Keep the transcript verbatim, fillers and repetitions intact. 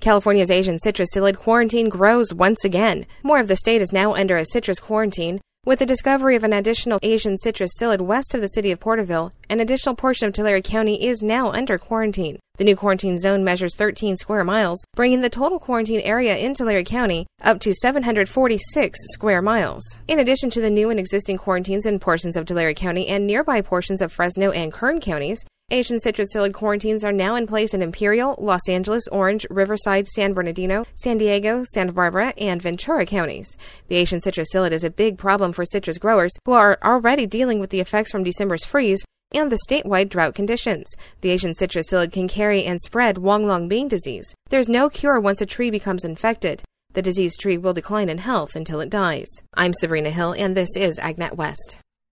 California's Asian citrus psyllid quarantine grows once again. More of the state is now under a citrus quarantine. With the discovery of an additional Asian citrus psyllid west of the city of Porterville, an additional portion of Tulare County is now under quarantine. The new quarantine zone measures thirteen square miles, bringing the total quarantine area in Tulare County up to seven hundred forty-six square miles. In addition to the new and existing quarantines in portions of Tulare County and nearby portions of Fresno and Kern counties, Asian citrus psyllid quarantines are now in place in Imperial, Los Angeles, Orange, Riverside, San Bernardino, San Diego, Santa Barbara, and Ventura counties. The Asian citrus psyllid is a big problem for citrus growers who are already dealing with the effects from December's freeze and the statewide drought conditions. The Asian citrus psyllid can carry and spread Huanglong bean disease. There's no cure once a tree becomes infected. The diseased tree will decline in health until it dies. I'm Sabrina Hill, and this is AgNet West.